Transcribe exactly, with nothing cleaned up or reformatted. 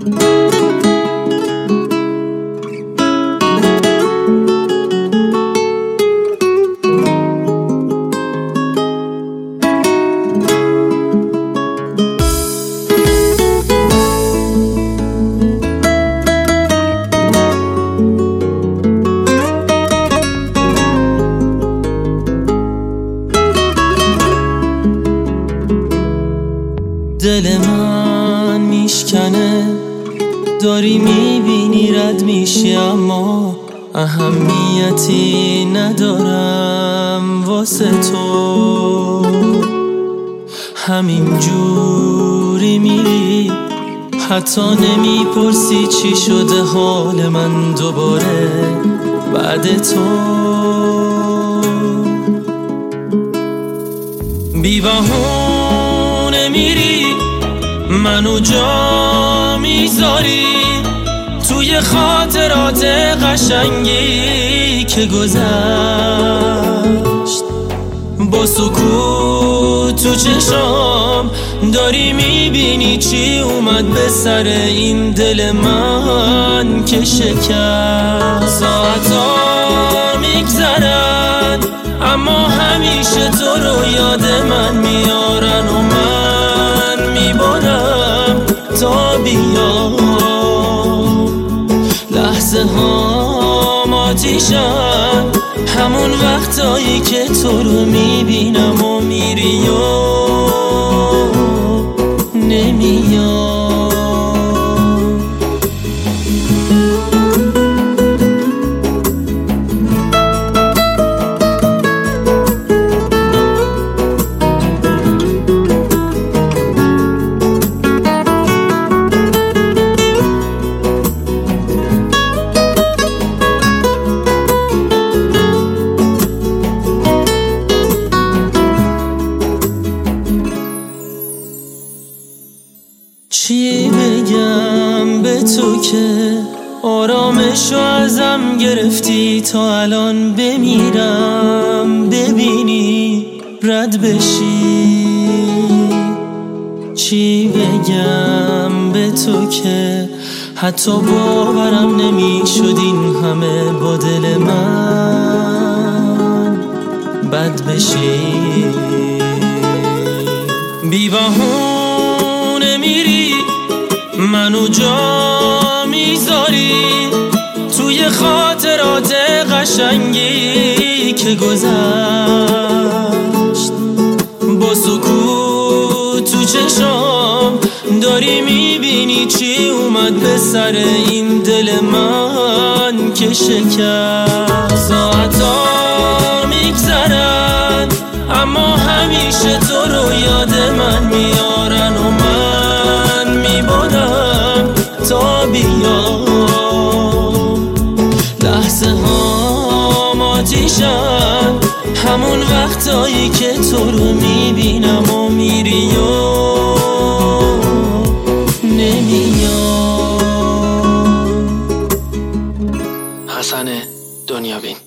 دل من میشکنه، داری میبینی رد میشی، اما اهمیتی ندارم واسه تو. همین جوری میری، حتی نمیپرسی چی شده حال من دوباره بعد تو. بی بهونه میری، منو جا میذاری توی خاطرات قشنگی که گذشت. با سکوت تو چشام داری میبینی چی اومد به سر این دل من که شکست. ساعتا میگذرن اما همیشه تو رو یاد من میارن و من میبارم تا بیام. لحظه ها آتیشن، همون وقتایی که تو رو میبینم و میری و نمیام. چی بگم به تو که آرامشو ازم گرفتی، تا الان بمیرم ببینی رد بشی. چی بگم به تو که حتی باورم نمیشد این همه با دل من بد بشی. بی بهونه میری، منو جا میذاری توی خاطرات قشنگی که گذشت. با سکوت تو چشام داری میبینی چی اومد به سر این دل من که شکست. ساعتا میگذرن اما همیشه تو رو یاد من میارن و من میبارم تا بیام. لحظه ها آتیشن، همون وقتایی که تو رو میبینم و میری و نمیام. حسن دنیابین.